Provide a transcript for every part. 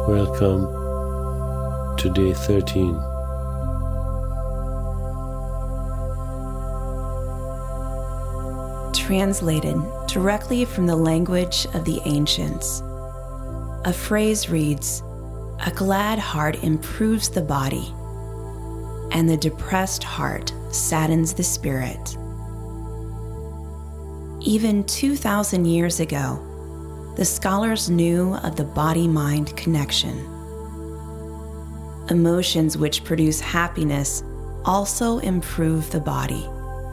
Welcome to day 13. Translated directly from the language of the ancients, a phrase reads, "A glad heart improves the body, and the depressed heart saddens the spirit." Even 2,000 years ago, the scholars knew of the body-mind connection. Emotions which produce happiness also improve the body.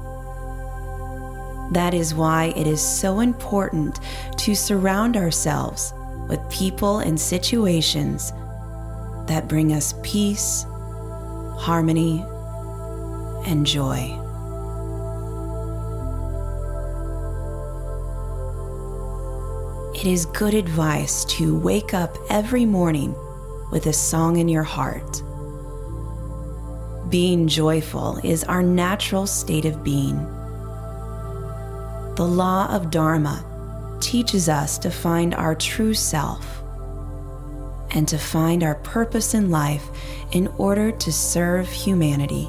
That is why it is so important to surround ourselves with people and situations that bring us peace, harmony, and joy. It is good advice to wake up every morning with a song in your heart. Being joyful is our natural state of being. The law of Dharma teaches us to find our true self and to find our purpose in life in order to serve humanity.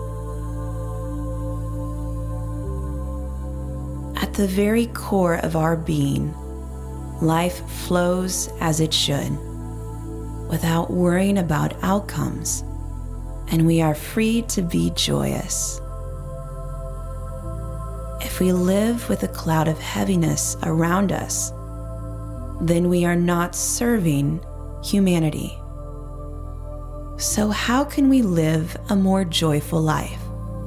At the very core of our being, life flows as it should, without worrying about outcomes, and we are free to be joyous. If we live with a cloud of heaviness around us, then we are not serving humanity. So how can we live a more joyful life?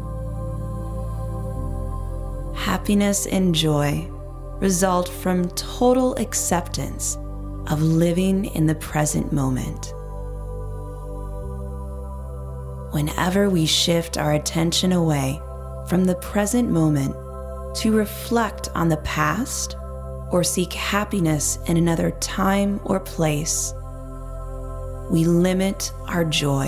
Happiness and joy result from total acceptance of living in the present moment. Whenever we shift our attention away from the present moment to reflect on the past or seek happiness in another time or place, we limit our joy.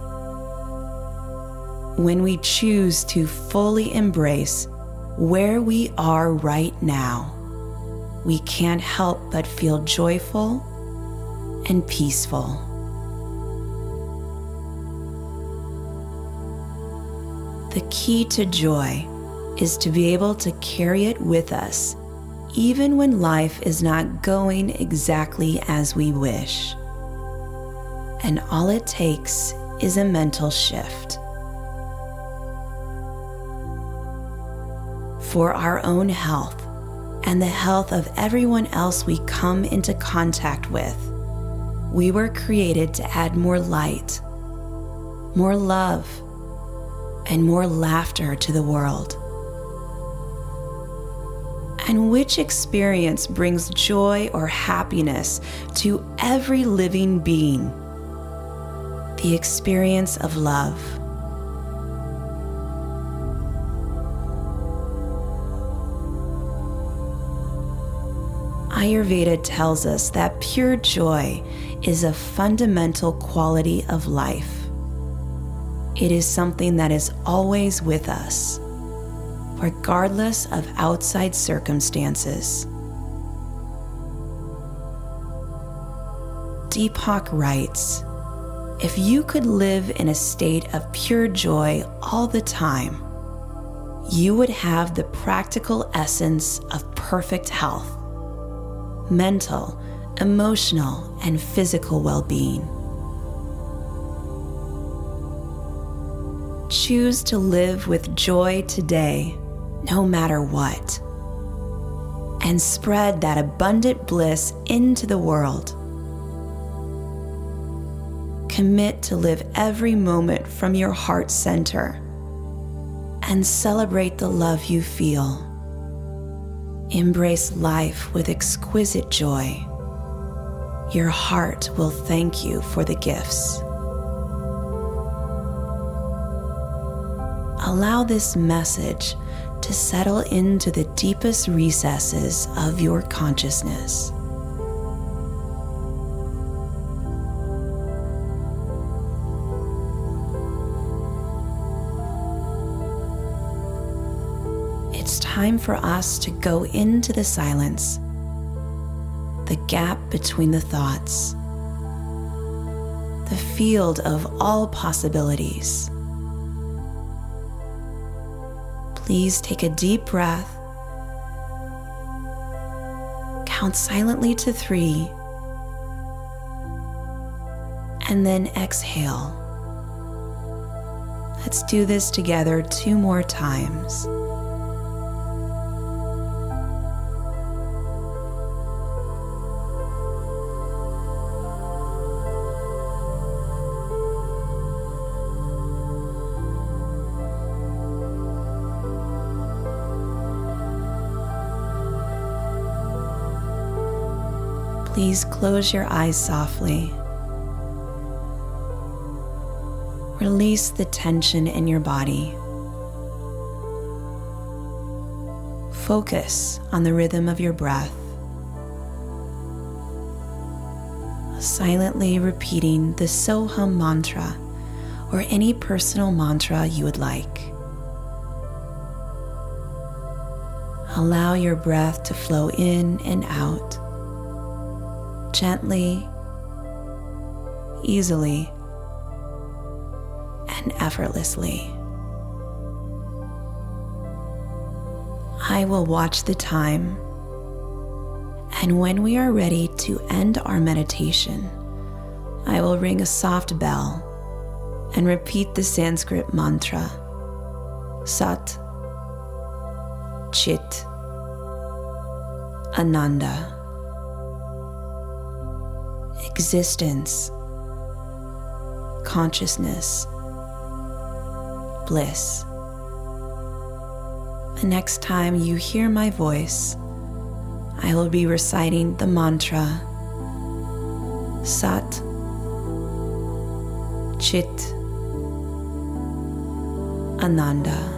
When we choose to fully embrace where we are right now, we can't help but feel joyful and peaceful. The key to joy is to be able to carry it with us, even when life is not going exactly as we wish. And all it takes is a mental shift. For our own health, and the health of everyone else we come into contact with, we were created to add more light, more love, and more laughter to the world. And which experience brings joy or happiness to every living being? The experience of love. Ayurveda tells us that pure joy is a fundamental quality of life. It is something that is always with us, regardless of outside circumstances. Deepak writes, "If you could live in a state of pure joy all the time, you would have the practical essence of perfect health, mental, emotional, and physical well-being." Choose to live with joy today, no matter what, and spread that abundant bliss into the world. Commit to live every moment from your heart center and celebrate the love you feel. Embrace life with exquisite joy. Your heart will thank you for the gifts. Allow this message to settle into the deepest recesses of your consciousness. It's time for us to go into the silence, the gap between the thoughts, the field of all possibilities. Please take a deep breath. Count silently to 3. And then exhale. Let's do this together 2 more times. Please close your eyes softly. Release the tension in your body. Focus on the rhythm of your breath, silently repeating the Soham mantra or any personal mantra you would like. Allow your breath to flow in and out, gently, easily, and effortlessly. I will watch the time, and when we are ready to end our meditation, I will ring a soft bell and repeat the Sanskrit mantra, Sat, Chit, Ananda. Existence, consciousness, bliss. The next time you hear my voice, I will be reciting the mantra Sat, Chit, Ananda.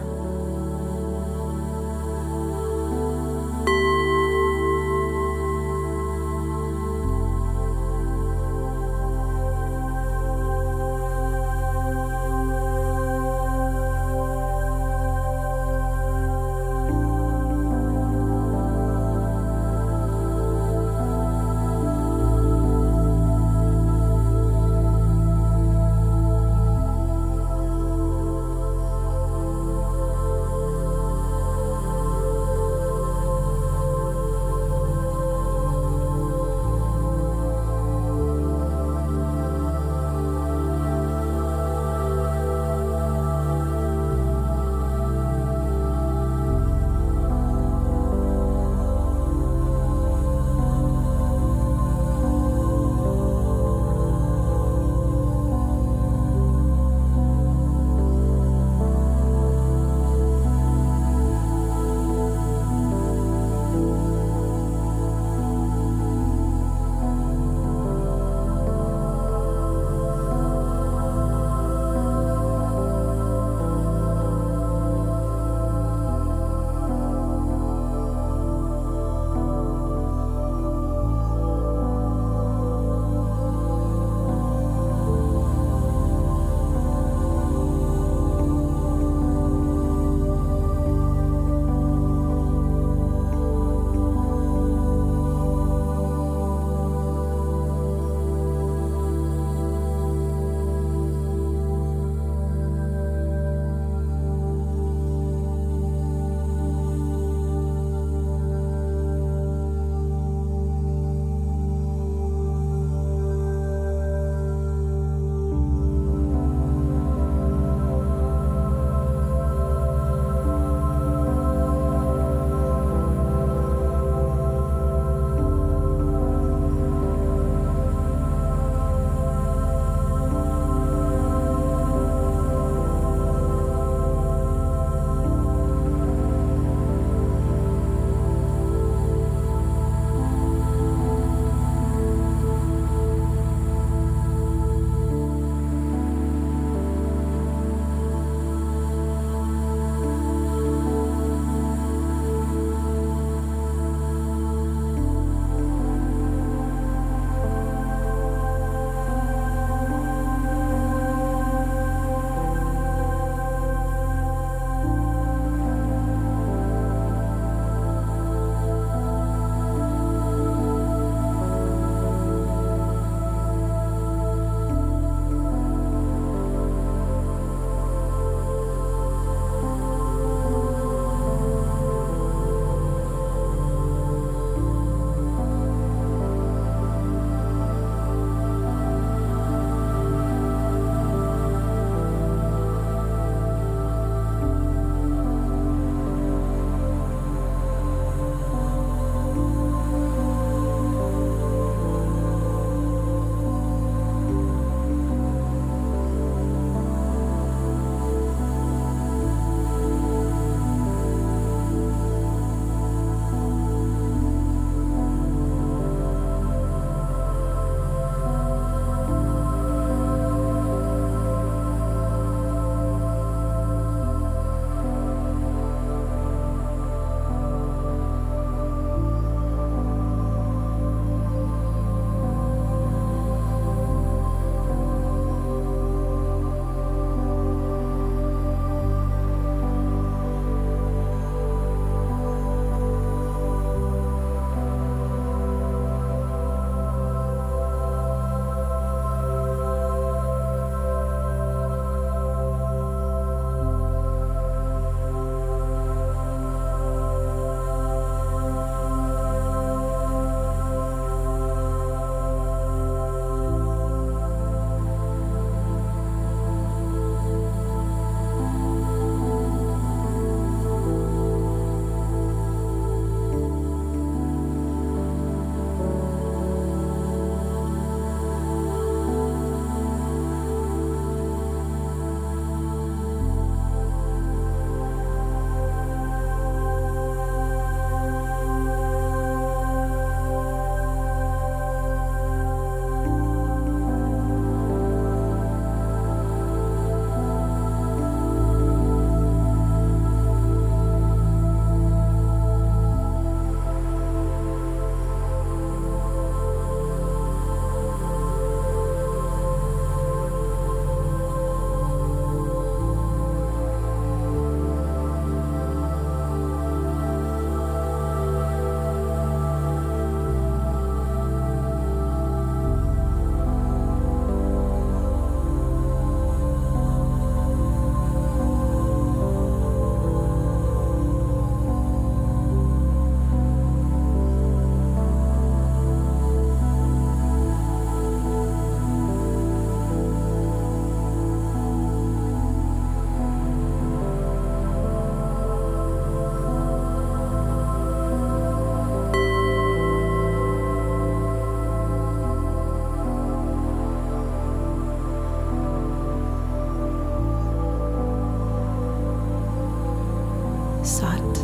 Sat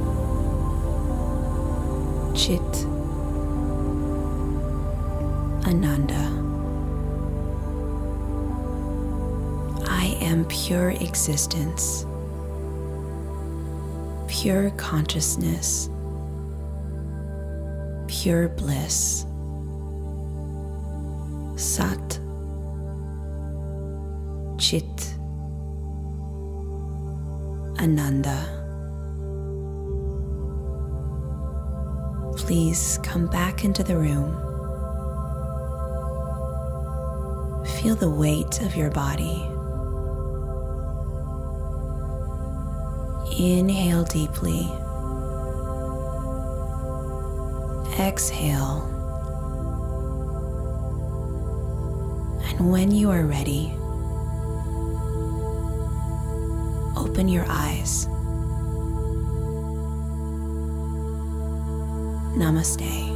Chit Ananda. I am pure existence, pure consciousness, pure bliss. Sat Chit Ananda. Please come back into the room. Feel the weight of your body. Inhale deeply. Exhale. And when you are ready, open your eyes. Namaste.